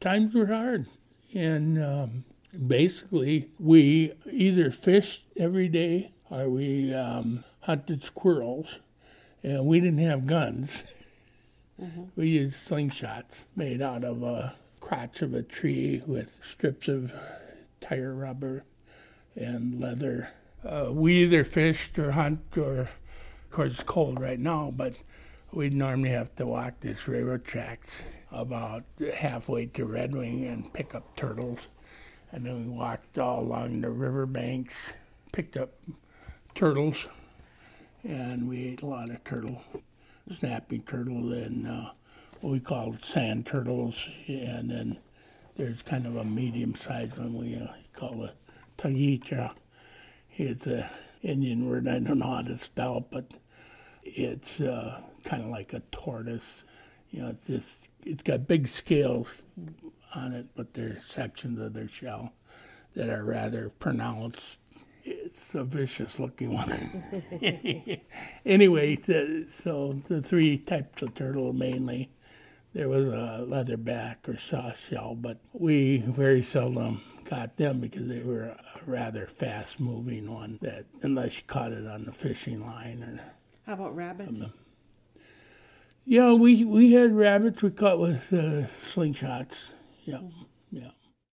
times were hard. And basically, we either fished every day or we hunted squirrels. And we didn't have guns. We used slingshots made out of a crotch of a tree with strips of tire rubber and leather. We either fished or hunt, or, of course, it's cold right now, but we'd normally have to walk this railroad tracks about halfway to Red Wing and pick up turtles. And then we walked all along the riverbanks, picked up turtles, and we ate a lot of turtle, snapping turtle, and what we called sand turtles. And then there's kind of a medium-sized one we call a tagicha. It's an Indian word I don't know how to spell, but it's kind of like a tortoise. It's got big scales on it, but there's sections of their shell that are rather pronounced. It's a vicious-looking one. Anyway, so the three types of turtle mainly. There was a leatherback or soft shell, but we very seldom got them because they were a rather fast-moving one, that unless you caught it on the fishing line. Or how about rabbits? Yeah, we had rabbits we caught with slingshots. Yeah, yeah.